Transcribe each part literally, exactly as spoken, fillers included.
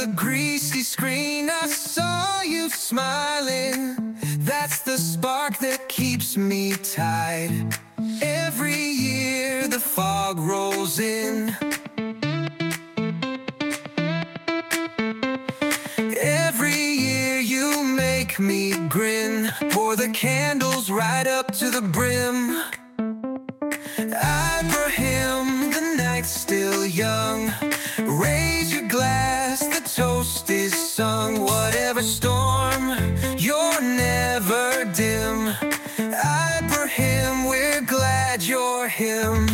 the greasy screen, I saw you smiling. That's the spark that keeps me tied. Every year the fog rolls in. Every year you make me grin. Pour the candles right up to the brim. Ibrahim, the night's still young. Raise your glass, the toast is sung. Whatever storm, you're never dim. Ibrahim, we're glad you're him.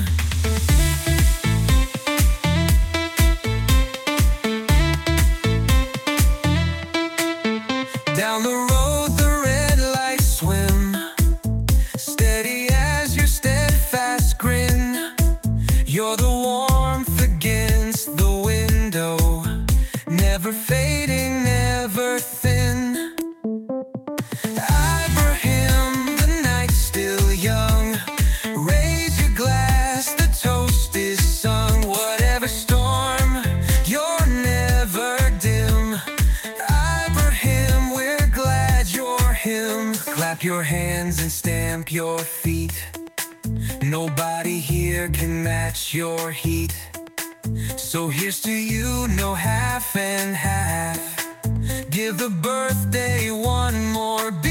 Down the road the red lights swim, steady as your steadfast grin. You're the warmth against the window, never fading, never thin. Ibrahim, the night's still young. Raise your glass, the toast is sung. Whatever storm, you're never dim. Ibrahim, we're glad you're him. Clap your hands and stamp your feet. Nobody here can match your heat. So here's to you, no half and half. Give the birthday one more beat.